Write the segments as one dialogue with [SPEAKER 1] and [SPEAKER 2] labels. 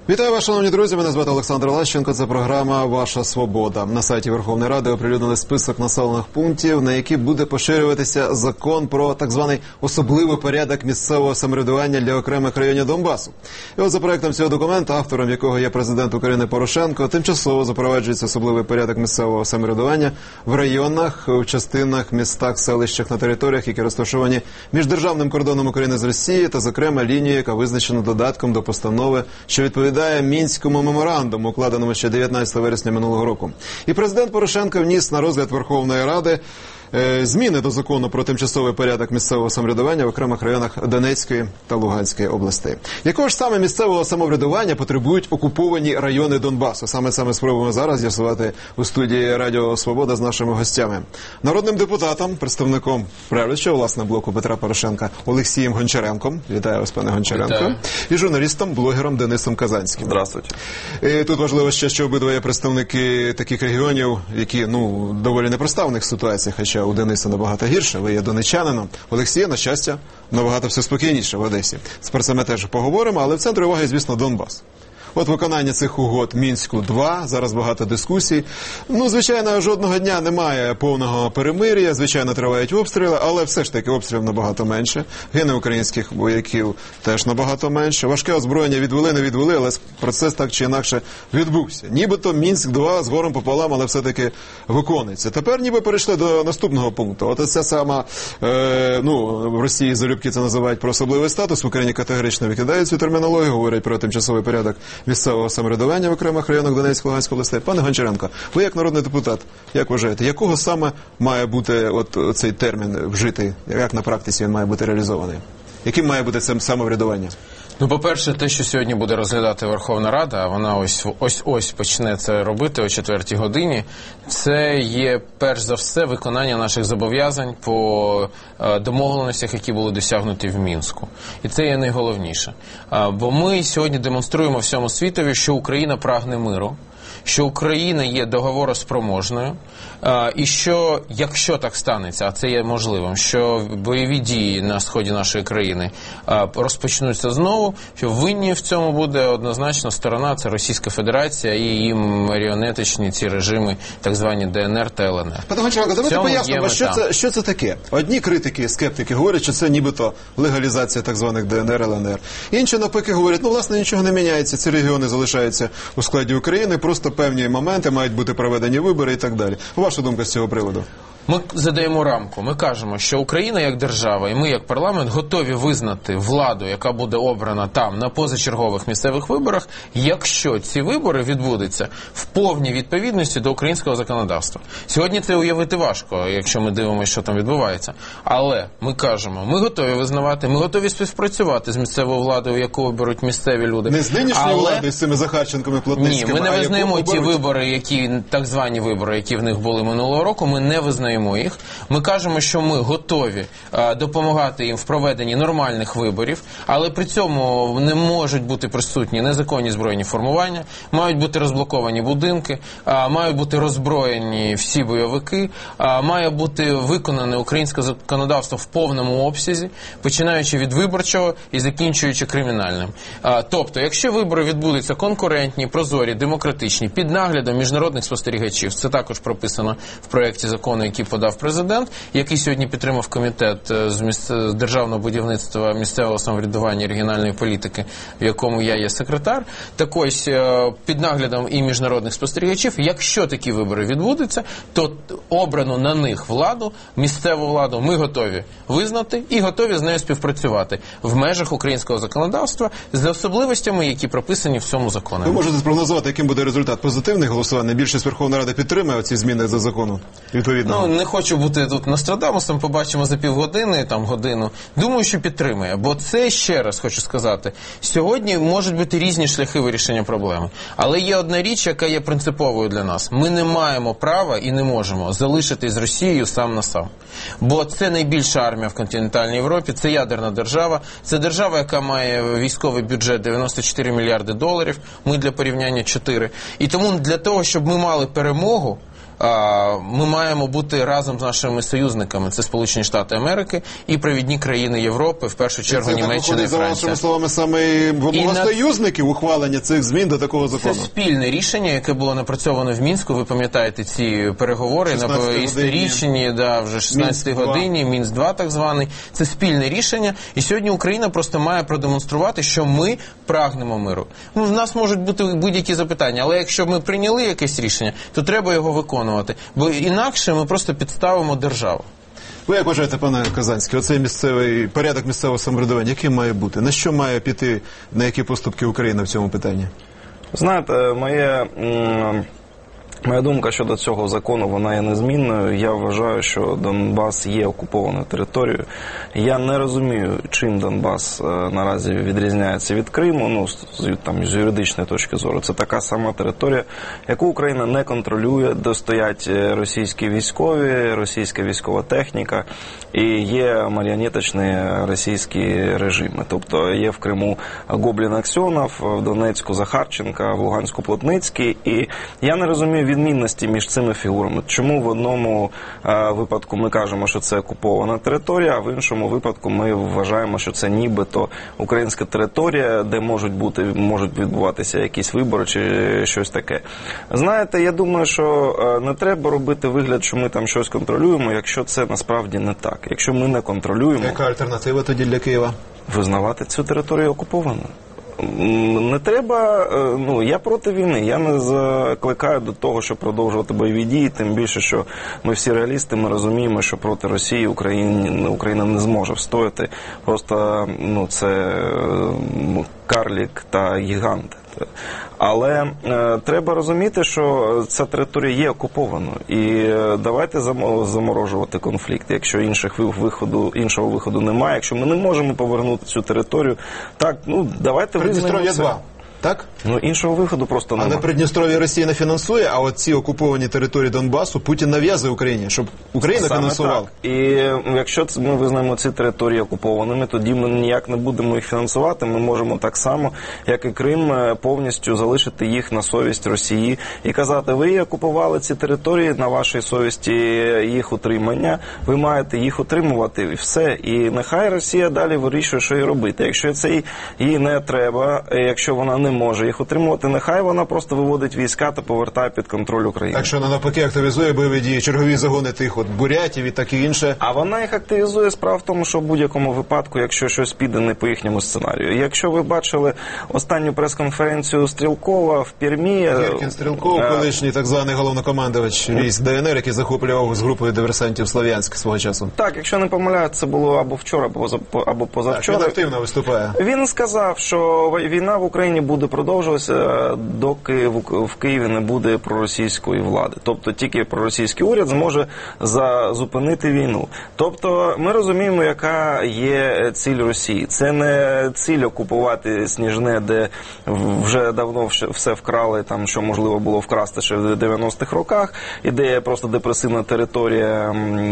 [SPEAKER 1] Вітаю вас, шановні друзі, мене звати Олександр Лащенко, це програма «Ваша свобода». На сайті Верховної Ради оприлюднили список населених пунктів, на які буде поширюватися закон про так званий особливий порядок місцевого самоврядування для окремих районів Донбасу. І от за проектом цього документа, автором якого є президент України Порошенко, тимчасово запроваджується особливий порядок місцевого самоврядування в районах, в частинах, містах, селищах на територіях, які розташовані між державним кордоном України з Росією та, зокрема, лінією, яка визначена додатком до постанови, що відповідає Мінському меморандуму, укладеному ще 19 вересня минулого року. І президент Порошенко вніс на розгляд Верховної Ради зміни до закону про тимчасовий порядок місцевого самоврядування в окремих районах Донецької та Луганської областей. Якого ж саме місцевого самоврядування потребують окуповані райони Донбасу? Саме це ми спробуємо зараз з'ясувати у студії Радіо Свобода з нашими гостями. Народним депутатом, представником правлячого, власне, блоку Петра Порошенка Олексієм Гончаренком. Вітаю вас, пане Гончаренко.
[SPEAKER 2] Вітаю.
[SPEAKER 1] І журналістом, блогером Денисом Казанським.
[SPEAKER 2] Здравствуйте.
[SPEAKER 1] І тут важливо ще, що обидва є представники таких регіонів, які, доволі непроста в них ситуація, хоча у Дениса набагато гірше, ви є донеччанином. Олексія, на щастя, набагато все спокійніше в Одесі. Про це ми теж поговоримо, але в центрі уваги, звісно, Донбас. От виконання цих угод Мінську-2, зараз багато дискусій. Звичайно, жодного дня немає повного перемир'я, звичайно, тривають обстріли, але все ж таки обстрілів набагато менше. Гине українських вояків теж набагато менше. Важке озброєння відвели, не відвели, але процес так чи інакше відбувся. Нібито Мінськ-2 з горем пополам, але все-таки виконується. Тепер ніби перейшли до наступного пункту. От ця сама, в Росії залюбки це називають про особливий статус, в Україні категорично викидають цю термінологію, говорять про тимчасовий порядок місцевого самоврядування в окремих районах Донецької, Луганської областей. Пане Гончаренко, ви як народний депутат, як вважаєте, якого саме має бути цей термін вжитий, як на практиці він має бути реалізований? Яким має бути це самоврядування?
[SPEAKER 2] По-перше, те, що сьогодні буде розглядати Верховна Рада, а вона ось почне це робити о 4-й годині, це є, перш за все, виконання наших зобов'язань по домовленостях, які були досягнуті в Мінську. І це є найголовніше. Бо ми сьогодні демонструємо всьому світові, що Україна прагне миру, що Україна є договороспроможною, і що, якщо так станеться, а це є можливим, що бойові дії на сході нашої країни розпочнуться знову, що винні в цьому буде однозначно сторона, це Російська Федерація і її маріонетичні ці режими, так звані ДНР та ЛНР.
[SPEAKER 1] Пане Гончаренко, давайте пояснимо, що це таке. Одні критики, скептики говорять, що це нібито легалізація так званих ДНР, ЛНР. Інші навпаки говорять, власне, нічого не міняється, ці регіони залишаються у складі України, просто певні моменти мають бути проведені вибори і так далі. Ваша думка з цього приводу?
[SPEAKER 2] Ми задаємо рамку. Ми кажемо, що Україна як держава і ми як парламент готові визнати владу, яка буде обрана там на позачергових місцевих виборах, якщо ці вибори відбудуться в повній відповідності до українського законодавства. Сьогодні це уявити важко, якщо ми дивимося, що там відбувається. Але ми кажемо, ми готові визнавати, ми готові співпрацювати з місцевою владою, яку оберуть місцеві люди.
[SPEAKER 1] Не з нинішньою владою, з цими Захарченками, Плотницькими?
[SPEAKER 2] Ні, ми не визнаємо ті вибори, так звані вибори, які в них були минулого року, ми не визнаємо їх. Ми кажемо, що ми готові допомагати їм в проведенні нормальних виборів, але при цьому не можуть бути присутні незаконні збройні формування, мають бути розблоковані будинки, мають бути роззброєні всі бойовики, має бути виконане українське законодавство в повному обсязі, починаючи від виборчого і закінчуючи кримінальним. Тобто, якщо вибори відбудуться конкурентні, прозорі, демократичні, під наглядом міжнародних спостерігачів, це також прописано в проєкті закону, який подав президент, який сьогодні підтримав комітет з державного будівництва, місцевого самоврядування і регіональної політики, в якому я є секретар. Так ось, під наглядом і міжнародних спостерігачів, якщо такі вибори відбудуться, то обрану на них владу, місцеву владу, ми готові визнати і готові з нею співпрацювати в межах українського законодавства з особливостями, які прописані в цьому законі.
[SPEAKER 1] Ви можете спрогнозувати, яким буде результат? Позитивний голосування? Більшість Верховної Ради підтримує ці зміни до закону? Відповідно.
[SPEAKER 2] Не хочу бути тут Нострадамусом, побачимо за півгодини, годину. Думаю, що підтримує, бо це, ще раз хочу сказати, сьогодні можуть бути різні шляхи вирішення проблеми. Але є одна річ, яка є принциповою для нас. Ми не маємо права і не можемо залишитись з Росією сам на сам. Бо це найбільша армія в континентальній Європі, це ядерна держава, це держава, яка має військовий бюджет 94 мільярди доларів, ми для порівняння 4. І тому для того, щоб ми мали перемогу, ми маємо бути разом з нашими союзниками, це Сполучені Штати Америки і провідні країни Європи, в першу чергу Німеччина і
[SPEAKER 1] За
[SPEAKER 2] Франція.
[SPEAKER 1] вашими словами, саме вимога союзників ухвалення цих змін до такого закону.
[SPEAKER 2] Це спільне рішення, яке було напрацьовано в Мінську. Ви пам'ятаєте ці переговори на історичні, вже 16-й годині, Мінськ-2 так званий. Це спільне рішення. І сьогодні Україна просто має продемонструвати, що ми прагнемо миру. В нас можуть бути будь-які запитання, але якщо ми прийняли якесь рішення, то треба його виконувати. Бо інакше ми просто підставимо державу.
[SPEAKER 1] Ви як вважаєте, пане Казанський, оцей місцевий порядок місцевого самоврядування, яким має бути? На що має піти, на які поступки Україна в цьому питанні?
[SPEAKER 3] Знаєте, моя думка щодо цього закону, вона є незмінною. Я вважаю, що Донбас є окупованою територією. Я не розумію, чим Донбас наразі відрізняється від Криму, з юридичної точки зору. Це така сама територія, яку Україна не контролює, де стоять російські військові, російська військова техніка і є маріонеточні російські режими. Тобто є в Криму Гоблін Аксьонов, в Донецьку Захарченка, в Луганську Плотницький. І я не розумію відмінності між цими фігурами. Чому в одному випадку ми кажемо, що це окупована територія, а в іншому випадку ми вважаємо, що це нібито українська територія, де можуть відбуватися якісь вибори чи щось таке. Знаєте, я думаю, що не треба робити вигляд, що ми там щось контролюємо, якщо це насправді не так. Якщо ми не контролюємо...
[SPEAKER 1] Яка альтернатива тоді для Києва?
[SPEAKER 3] Визнавати цю територію окупованою. Не треба, я проти війни, я не закликаю до того, щоб продовжувати бойові дії, тим більше, що ми всі реалісти, ми розуміємо, що проти Росії Україна не зможе встояти, просто це карлік та гігант. Але треба розуміти, що ця територія є окупованою. І давайте заморожувати конфлікт. Якщо іншого виходу немає, якщо ми не можемо повернути цю територію, так, давайте визнаємо це.
[SPEAKER 1] Так?
[SPEAKER 3] Іншого виходу просто немає.
[SPEAKER 1] Але Придністров'я Росія не фінансує, а от ці окуповані території Донбасу Путін нав'язує Україні, щоб Україна фінансувала.
[SPEAKER 3] І якщо ми визнаємо ці території окупованими, тоді ми ніяк не будемо їх фінансувати. Ми можемо так само, як і Крим, повністю залишити їх на совість Росії і казати, ви окупували ці території, на вашій совісті їх утримання, ви маєте їх утримувати, і все. І нехай Росія далі вирішує, що їй робити. Якщо це їй не треба, якщо вона не може їх утримувати, нехай вона просто виводить війська та повертає під контроль України.
[SPEAKER 1] Так що вона навпаки активізує бойові дії, чергові загони тих бурятів і таке інше.
[SPEAKER 3] А вона їх активізує. Справа в тому, що в будь-якому випадку, якщо щось піде не по їхньому сценарію. Якщо ви бачили останню прес-конференцію Стрілкова в Пермі...
[SPEAKER 1] Геркін Стрілков, колишній так званий головнокомандувач військ ДНР, який захоплював з групою диверсантів Слов'янськ свого часу.
[SPEAKER 3] Так, якщо не помиляю, це було або вчора, або позавчора.
[SPEAKER 1] Так, він активно виступає.
[SPEAKER 3] Він сказав, що війна в Україні буде продовжуватися, доки в Києві не буде проросійської влади. Тобто тільки проросійський уряд зможе зупинити війну. Тобто ми розуміємо, яка є ціль Росії. Це не ціль окупувати Сніжне, де вже давно все вкрали, там, що можливо було вкрасти ще в 90-х роках. Ідея просто депресивна територія,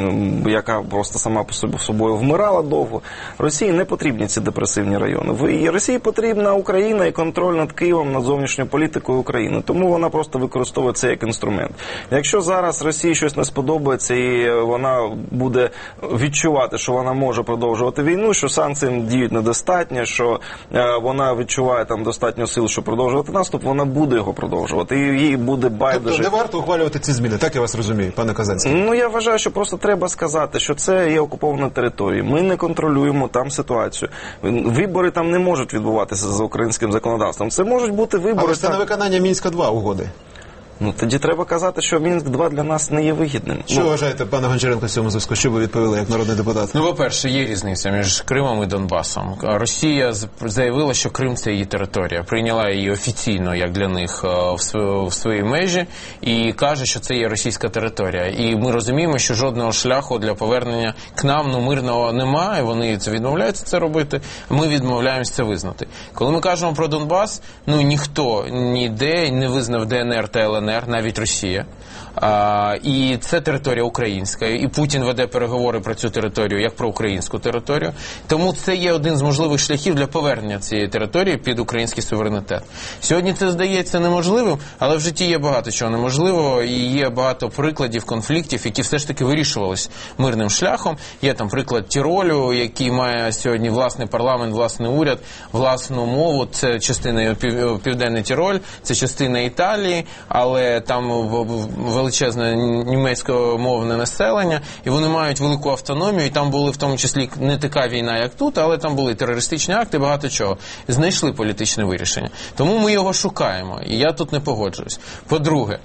[SPEAKER 3] яка просто сама по собою вмирала довго. Росії не потрібні ці депресивні райони. Росії потрібна Україна і контроль над Києвом, над зовнішньою політикою України. Тому вона просто використовує це як інструмент. Якщо зараз Росії щось не сподобається і вона буде відчувати, що вона може продовжувати війну, що санкції діють недостатньо, що вона відчуває там достатньо сил, щоб продовжувати наступ, вона буде його продовжувати. І їй буде байдуже.
[SPEAKER 1] Тобто не варто ухвалювати ці зміни, так я вас розумію, пане Казанський?
[SPEAKER 3] Я вважаю, що просто треба сказати, що це є окупована територія. Ми не контролюємо там ситуацію. Вибори там не можуть відбуватися за українським законодавством. Це можуть бути вибори...
[SPEAKER 1] Але це на виконання Мінська-2 угоди.
[SPEAKER 3] Тоді треба казати, що Мінськ-2 для нас не є вигідним.
[SPEAKER 1] Що вважаєте, пане Гончаренко, в цьому зв'язку? Що ви відповіли як народний депутат?
[SPEAKER 2] По-перше, є різниця між Кримом і Донбасом. Росія заявила, що Крим – це її територія. Прийняла її офіційно, як для них, в свої межі. І каже, що це є російська територія. І ми розуміємо, що жодного шляху для повернення к нам мирного немає. Вони відмовляються це робити. Ми відмовляємося це визнати. Коли ми кажемо про Донбас, ніхто ніде не визнав ДНР та ЛНР, навіть Росія. І це територія українська. І Путін веде переговори про цю територію як про українську територію. Тому це є один з можливих шляхів для повернення цієї території під український суверенітет. Сьогодні це здається неможливим, але в житті є багато чого неможливого, і є багато прикладів конфліктів, які все ж таки вирішувались мирним шляхом. Є там приклад Тіролю, який має сьогодні власний парламент, власний уряд, власну мову. Це частина Південний Тіроль, це частина Італії, але там величезне німецькомовне населення, і вони мають велику автономію, і там були в тому числі не така війна, як тут, але там були терористичні акти, багато чого. Знайшли політичне вирішення. Тому ми його шукаємо, і я тут не погоджуюсь. По-друге,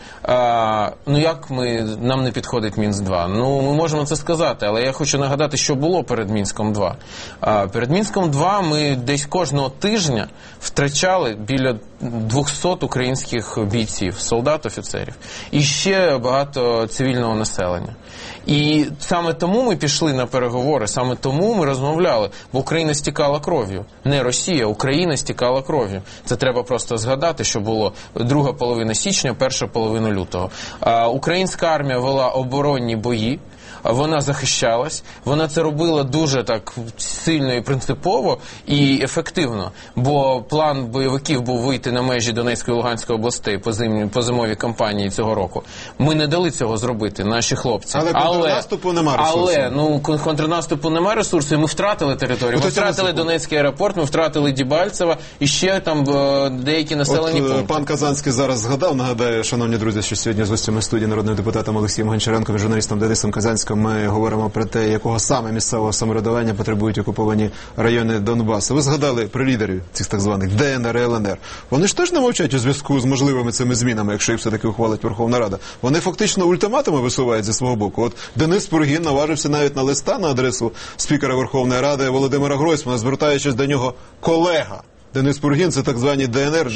[SPEAKER 2] як нам не підходить Мінськ-2? Ми можемо це сказати, але я хочу нагадати, що було перед Мінськом-2. Перед Мінськом-2 ми десь кожного тижня втрачали біля 200 українських бійців, солдат, офіцерів. І ще багато цивільного населення. І саме тому ми пішли на переговори, саме тому ми розмовляли, бо Україна стікала кров'ю. Не Росія, Україна стікала кров'ю. Це треба просто згадати, що було друга половина січня, перша половина лютого. Українська армія вела оборонні бої, вона захищалась, вона це робила дуже так сильно і принципово і ефективно, бо план бойовиків був вийти на межі Донецької і Луганської областей по зимовій кампанії цього року. Ми не дали цього зробити, наші хлопці.
[SPEAKER 1] Але контрнаступу нема ресурсу.
[SPEAKER 2] Контрнаступу нема ресурсу, і ми втратили територію. Ми втратили Донецький аеропорт, ми втратили Дебальцеве, і ще там деякі населені пункти.
[SPEAKER 1] Пан Казанський зараз згадав, нагадаю, шановні друзі, що сьогодні з гостями студії народним депутатом Олексієм Гончаренком і журналістом Денисом Казанським ми говоримо про те, якого саме місцевого самоврядування потребують окуповані райони Донбасу. Ви згадали про лідерів цих так званих ДНР і ЛНР. Вони ж теж не мовчать у зв'язку з можливими цими змінами, якщо їх все-таки ухвалить Верховна Рада. Вони фактично ультиматуми висувають зі свого боку. От Денис Пургін наважився навіть на листа на адресу спікера Верховної Ради Володимира Гройсмана, звертаючись до нього колега. Денис Пургін – це так звані ДНР.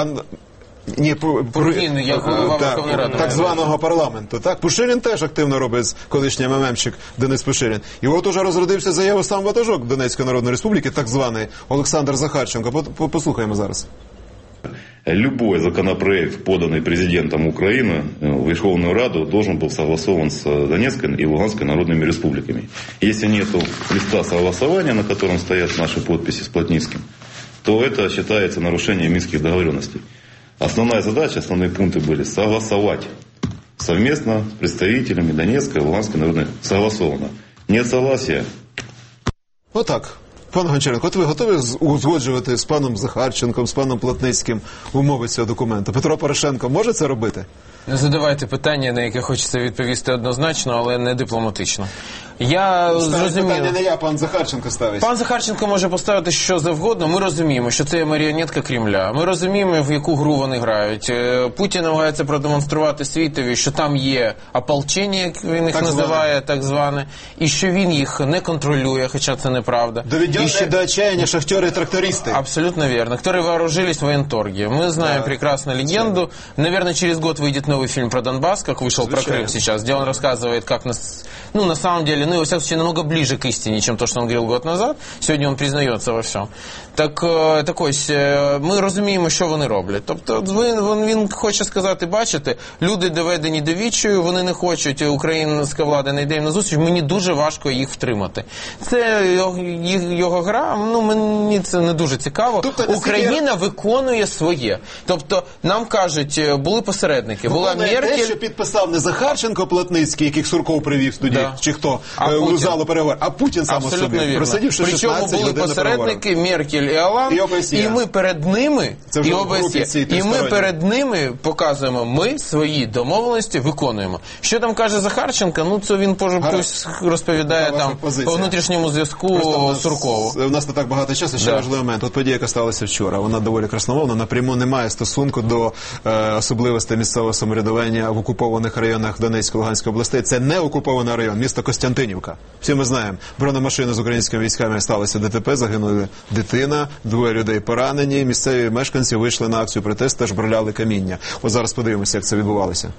[SPEAKER 2] Пургін, як голова Верховної Ради.
[SPEAKER 1] Так званого парламенту. Так, Пушилін теж активно робить з колишній МММщик Денис Пушилін. І от уже розродився заяву сам ватажок Донецької Народної Республіки, так званий Олександр Захарченко. Послухаємо зараз.
[SPEAKER 4] Любой законопроект, поданный президентом Украины в Верховную Раду, должен был согласован с Донецкой и Луганской народными республиками. Если нет листа согласования, на котором стоят наши подписи с Плотницким, то это считается нарушением Минских договоренностей. Основная задача, основные пункты были согласовать совместно с представителями Донецкой и Луганской народной. Согласовано. Нет согласия.
[SPEAKER 1] Отак. Пан Гончаренко, от ви готові узгоджувати з паном Захарченком, з паном Плотницьким умови цього документу? Петро Порошенко може це робити?
[SPEAKER 2] Не задавайте питання, на яке хочеться відповісти однозначно, але не дипломатично. Я зрозумів.
[SPEAKER 1] Питання не я, пан Захарченко ставить.
[SPEAKER 2] Пан Захарченко може поставити що завгодно. Ми розуміємо, що це маріонетка Кремля. Ми розуміємо, в яку гру вони грають. Путін намагається продемонструвати світові, що там є ополчення, як він їх називає, так зване, і що він їх не контролює, хоча це неправда.
[SPEAKER 1] Доведенные до отчаяния шахтеры и трактористы.
[SPEAKER 2] Абсолютно верно. Которые вооружились в военторге. Мы знаем прекрасно легенду. Наверное, через год выйдет новый фильм про Донбасс, как вышел про Крым сейчас, где он рассказывает, как на самом деле, во всяком случае, намного ближе к истине, чем то, что он говорил год назад. Сегодня он признается во всем. Так ось, ми розуміємо, що вони роблять. Тобто він хоче сказати, бачите, люди доведені до відчаю, вони не хочуть, українська влада не йде їм на зустріч, мені дуже важко їх втримати. Це його гра, мені це не дуже цікаво. Тобто, Україна виконує своє. Тобто, нам кажуть, були посередники, була Меркель...
[SPEAKER 1] Те, що підписав не Захарченко, Плотницький, яких Сурков привів студії, чи хто, у залу переговорів, а Путін сам у собі, просидівши 16 годин на переговорах.
[SPEAKER 2] Причому були посередники, Меркель і Алан, і ми перед ними, і ми перед ними показуємо, ми свої домовленості виконуємо. Що там каже Захарченко? Це він розповідає там по внутрішньому зв'язку Суркову.
[SPEAKER 1] У нас не так багато часу, ще важливий момент. От подія, яка сталася вчора, вона доволі красномовна, напряму не має стосунку до особливостей місцевого самоврядування в окупованих районах Донецької, Луганської областей. Це не окупований район, місто Костянтинівка. Всі ми знаємо, бронемашина з українськими військами сталося ДТП, загинули дитина, 2 людей поранені, місцеві мешканці вийшли на акцію протесту, теж броляли каміння. От зараз подивимося, як це відбувалося.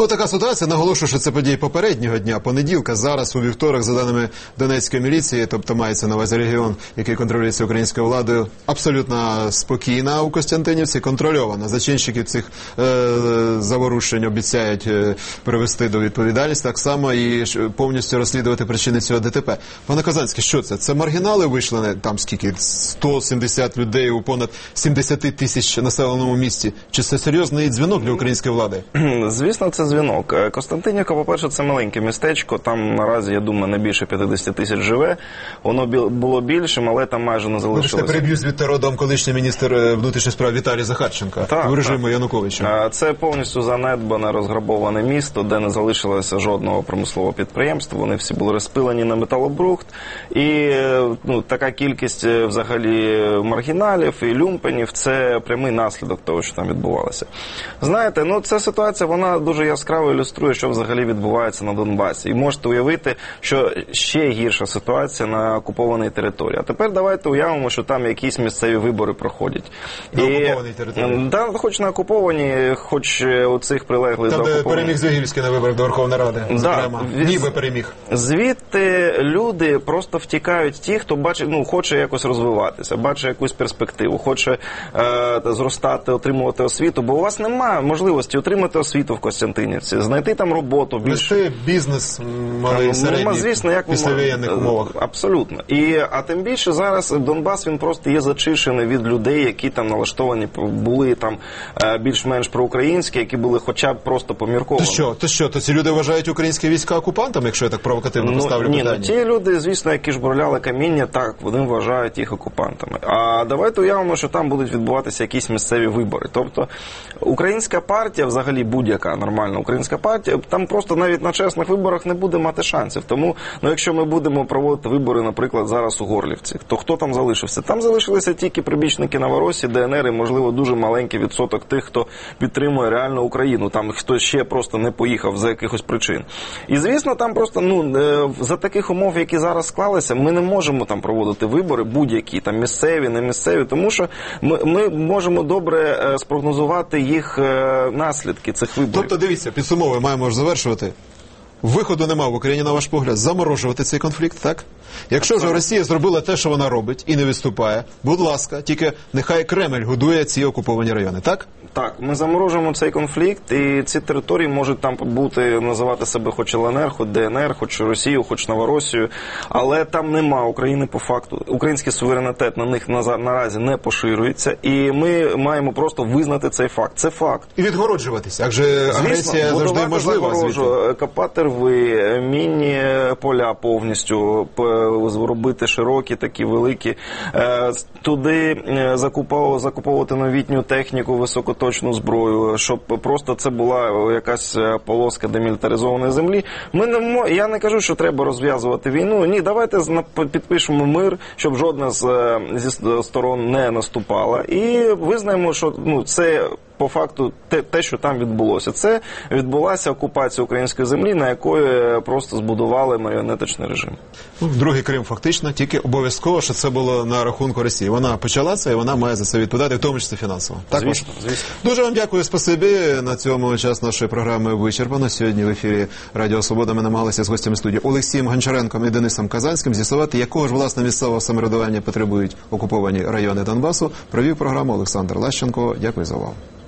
[SPEAKER 1] от така ситуація. Наголошую, що це події попереднього дня, понеділка. Зараз, у вівторок, за даними Донецької міліції, тобто мається на увазі регіон, який контролюється українською владою, абсолютно спокійна у Костянтинівці, контрольована. Зачинщиків цих заворушень обіцяють привести до відповідальності, так само і повністю розслідувати причини цього ДТП. Пане Казанський, що це? Це маргінали вийшли, там скільки, 170 людей у понад 70 тисяч населеному місті? Чи це серйозний дзвінок для української влади?
[SPEAKER 3] Звісно, це дзвінок. Костянтинівка, по-перше, це маленьке містечко, там наразі, я думаю, не більше 50 тисяч живе. Воно було більшим, але там майже не залишилося.
[SPEAKER 1] Вибачте, переб'ю звідти родом колишній міністр внутрішніх справ Віталій Захарченко в режиму Януковича.
[SPEAKER 3] Це повністю занедбане, розграбоване місто, де не залишилося жодного промислового підприємства. Вони всі були розпилені на металобрухт. І така кількість взагалі маргіналів і люмпенів – це прямий наслідок того, що там відбувалося. Знаєте, ця ситуація, вона дуже яскраво ілюструє, що взагалі відбувається на Донбасі. І можете уявити, що ще гірша ситуація на окупованій території. А тепер давайте уявимо, що там якісь місцеві вибори проходять.
[SPEAKER 1] На окупованій території?
[SPEAKER 3] Так, хоч на окупованій, хоч у цих прилеглих до окупованих.
[SPEAKER 1] Там, де переміг Звягільський на виборах до Верховної Ради, зокрема. Ніби переміг.
[SPEAKER 3] Звідти люди просто втікають ті, хто бачить, хоче якось розвиватися, бачить якусь перспективу, хоче зростати, отримувати освіту, бо у вас немає можливості отримати освіту в Костянтинівці, знайти там роботу.
[SPEAKER 1] Вести бізнес малий, середній,
[SPEAKER 3] звісно, як
[SPEAKER 1] післявоєнних умовах.
[SPEAKER 3] Абсолютно. А тим більше зараз Донбас, він просто є зачищений від людей, які там налаштовані, були там більш-менш проукраїнські, які були хоча б просто помірковані.
[SPEAKER 1] То ці люди вважають українські війська окупантами, якщо я так провокативно поставлю питання?
[SPEAKER 3] Ті люди, звісно, які жбурляли каміння, так, вони вважають їх окупантами. А давайте уявимо, що там будуть відбуватися якісь місцеві вибори. Тобто українська партія, взагалі будь-яка нормальна українська партія, там просто навіть на чесних виборах не буде мати шансів. Тому, якщо ми будемо проводити вибори, наприклад, зараз у Горлівці, то хто там залишився? Там залишилися тільки прибічники Новоросії, ДНР і, можливо, дуже маленький відсоток тих, хто підтримує реально Україну. Там хтось ще просто не поїхав за якихось причин. І, звісно, там просто, за таких умов, які зараз склалися, ми не можемо там проводити вибори будь-які, там місцеві, не місцеві, тому що ми можемо добре спрогнозувати їх наслідки цих виборів.
[SPEAKER 1] Тобто, дивіться, підсумовуємо, маємо ж завершувати. Виходу нема в Україні, на ваш погляд, заморожувати цей конфлікт, так? Якщо вже Росія зробила те, що вона робить, і не відступає, будь ласка, тільки нехай Кремль годує ці окуповані райони, так?
[SPEAKER 3] Так, ми заморожуємо цей конфлікт, і ці території можуть там бути, називати себе хоч ЛНР, хоч ДНР, хоч Росію, хоч Новоросію, але там нема України по факту. Український суверенітет на них наразі не поширюється, і ми маємо просто визнати цей факт. Це факт.
[SPEAKER 1] І відгороджуватися, адже агресія завжди можлива звідти.
[SPEAKER 3] Копати рви, мінні поля повністю, робити широкі, такі великі, туди закуповувати новітню техніку, високоточну зброю, щоб просто це була якась полоска демілітаризованої землі. Я не кажу, що треба розв'язувати війну. Ні, давайте підпишемо мир, щоб жодна зі сторон не наступала. І визнаємо, що це по факту те, що там відбулося. Це відбулася окупація української землі, на якої просто збудували маріонеточний режим.
[SPEAKER 1] Другий Крим фактично, тільки обов'язково, що це було на рахунку Росії. Вона почала це, і вона має за це відповідати, в тому числі фінансово. Так,
[SPEAKER 3] звісно.
[SPEAKER 1] Дуже вам дякую, спасибі. На цьому час нашої програми вичерпано. Сьогодні в ефірі Радіо Свобода ми намагалися з гостями студії Олексієм Гончаренком і Денисом Казанським з'ясувати, якого ж власне місцевого самоврядування потребують окуповані райони Донбасу. Провів програму Олександр Лащенко. Дякую за увагу.